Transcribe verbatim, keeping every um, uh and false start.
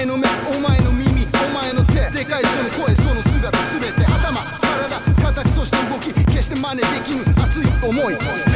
前の目、お前の耳、お前の手、でかいその声、その姿、すべて頭、体、形、そして動き、決して真似できぬ熱い思い。